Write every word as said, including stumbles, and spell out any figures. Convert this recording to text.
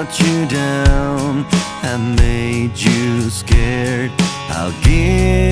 let you down, I made you scared. I'll give